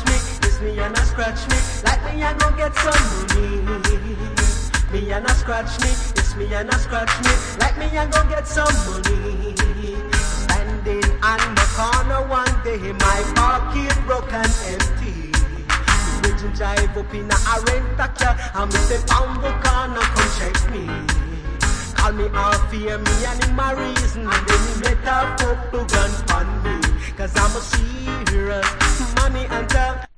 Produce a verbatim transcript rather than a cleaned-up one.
me, it's me and I scratch me, like me I go get some money. Me and I scratch me, it's me and I scratch me, like me I go get some money. Standing on the corner one day, my pocket broke and empty. The engine drive up in a rent-a car, and me say pound the corner, come check me. Call me off fear me and him my reason, and then he let a put the gun on me. Cause I'm a serious money hunter.